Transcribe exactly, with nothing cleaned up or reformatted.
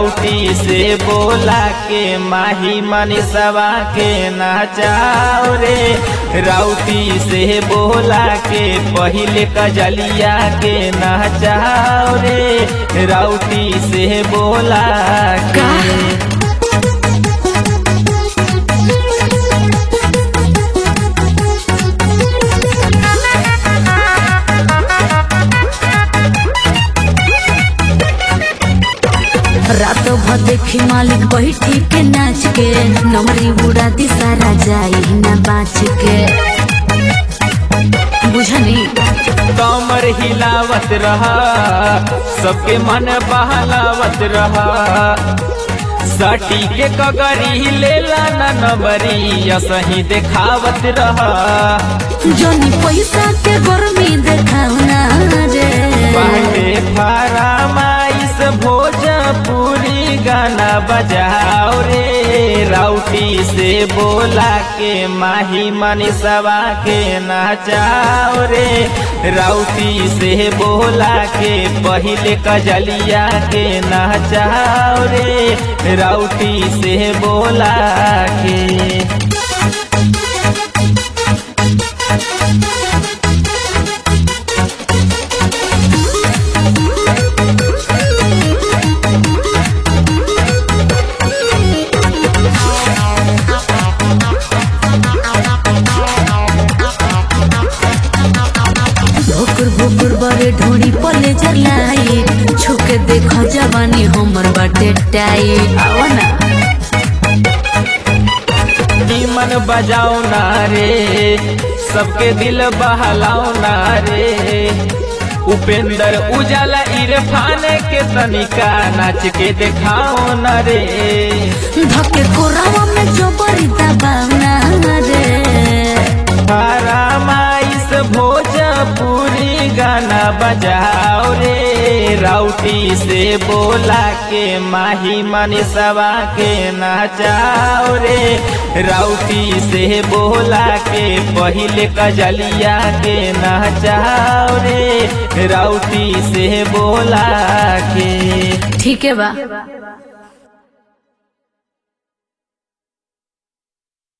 राउटी से बोला के माही मनीषवा के नाचाओ रे। राउटी से बोला के पहले कजलिया के नाचाओ रे। राउटी से बोला के रात भर देखी मालिक बैठी के नाच के नमरी बुढ़ा दिसारा जाई ना बाच के बुझनी। कमर हिलावत रहा सबके मन बहलावत रहा। सटी के कगरी लेला न नबरी असही देखावत रहा। जोनी पैसा के गर्मी देखावना रे। बाटे फरमाइश भोजपुरी गाना बजाओ रे। राउटी से बोला के माही मनीषवा के नाचाओ रे। राउटी से बोला के पहले कजलिया के नाचाओ रे। राउटी से बोला के भुकुर बड़े ढोड़ी पले जलाई छुके देखो जवानी हमर बाटे टाइट। आओ ना मन बजाओ ना रे सबके दिल बहलाओ ना रे। उपेंद्र उजाला इरफान के तनिका नाच के दिखाओ ना रे। धके कोरावा में जो बड़ी दबावना रे। फरमाइश भोजपुरी गाना बजाओ रे। राउटी से बोला के माही मनीषवा के नाचाओ रे। राउटी से बोला के पहले कजलिया के नाचाओ रे। राउटी से बोला के ठीक है बा।